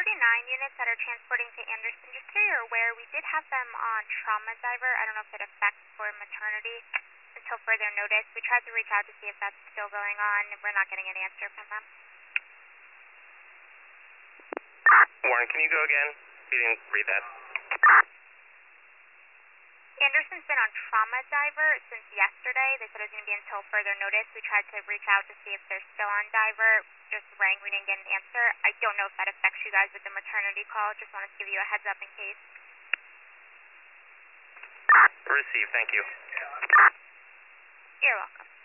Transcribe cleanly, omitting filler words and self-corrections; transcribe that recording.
9 units that are transporting to Anderson, just so you're aware, we did have them on trauma diver. I don't know if it affects for maternity until further notice. We tried to reach out to see if that's still going on. We're not getting an answer from them. Warren, can you go again? You didn't read that. Anderson's been on trauma diver since yesterday. They said it was going to be until further notice. We tried to reach out to see if they're still on diver. Just rang, we didn't get an answer. I don't know if that affects you guys with the maternity call. Just wanted to give you a heads up in case. Receive, thank you. You're welcome.